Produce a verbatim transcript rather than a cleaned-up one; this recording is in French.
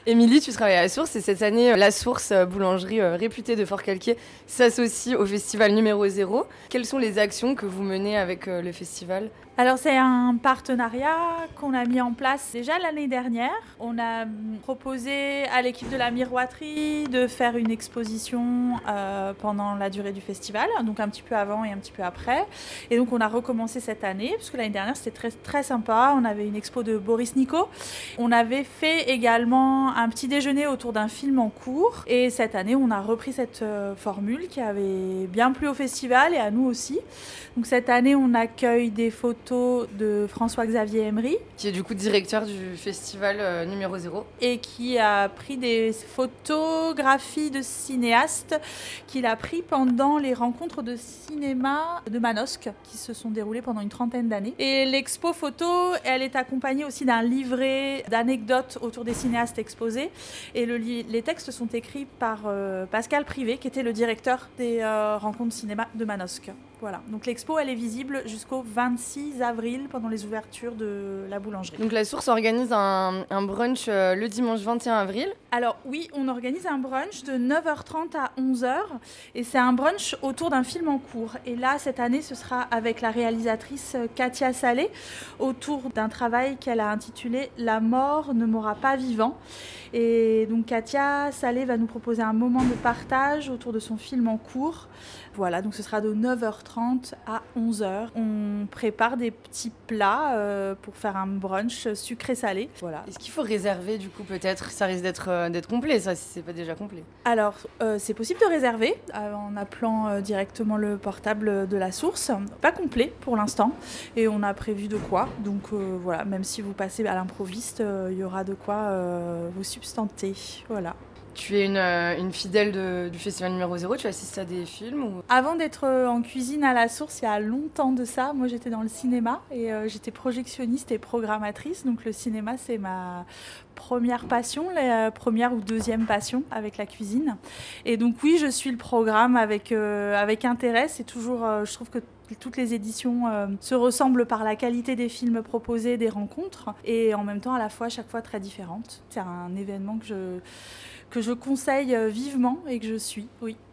Émilie, tu travailles à la Source et cette année, la Source, boulangerie réputée de Forcalquier, s'associe au festival numéro zéro. Quelles sont les actions que vous menez avec le festival ? Alors c'est un partenariat qu'on a mis en place déjà l'année dernière. On a proposé à l'équipe de la miroiterie de faire une exposition euh, pendant la durée du festival, donc un petit peu avant et un petit peu après. Et donc on a recommencé cette année, parce que l'année dernière c'était très, très sympa. On avait une expo de Boris Nico. On avait fait également un petit déjeuner autour d'un film en cours. Et cette année on a repris cette euh, formule qui avait bien plu au festival et à nous aussi. Donc cette année on accueille des photos de François-Xavier Emery, qui est du coup directeur du festival euh, numéro zéro. Et qui a pris des photographies de cinéastes qu'il a pris pendant les rencontres de cinéma de Manosque, qui se sont déroulées pendant une trentaine d'années. Et l'expo photo, elle est accompagnée aussi d'un livret d'anecdotes autour des cinéastes exposés. Et le li- les textes sont écrits par euh, Pascal Privé, qui était le directeur des euh, rencontres de cinéma de Manosque. Voilà. Donc l'expo, elle est visible jusqu'au vingt-six avril pendant les ouvertures de la boulangerie. Donc la Source organise un, un brunch euh, le dimanche vingt et un avril. Alors oui, on organise un brunch de neuf heures trente à onze heures et c'est un brunch autour d'un film en cours. Et là, cette année, ce sera avec la réalisatrice Katia Salé autour d'un travail qu'elle a intitulé « La mort ne m'aura pas vivant ». Et donc Katia Salé va nous proposer un moment de partage autour de son film en cours. Voilà, donc ce sera de neuf heures trente à onze heures. On prépare des petits plats euh, pour faire un brunch sucré-salé. Voilà. Est-ce qu'il faut réserver du coup peut-être ? Ça risque d'être, euh, d'être complet, ça, si c'est pas déjà complet. Alors, euh, c'est possible de réserver euh, en appelant euh, directement le portable de la Source. Pas complet pour l'instant et on a prévu de quoi. Donc euh, voilà, même si vous passez à l'improviste, il euh, y aura de quoi euh, vous substanter. Voilà. Tu es une, euh, une fidèle de, du festival numéro zéro, tu assistes à des films ou... Avant d'être en cuisine à la Source, il y a longtemps de ça, moi j'étais dans le cinéma et euh, j'étais projectionniste et programmatrice. Donc le cinéma, c'est ma première passion, la première ou deuxième passion avec la cuisine. Et donc oui, je suis le programme avec, euh, avec intérêt. C'est toujours, euh, je trouve que toutes les éditions euh, se ressemblent par la qualité des films proposés, des rencontres, et en même temps à la fois, chaque fois très différentes. C'est un événement que je, que je conseille vivement et que je suis, oui.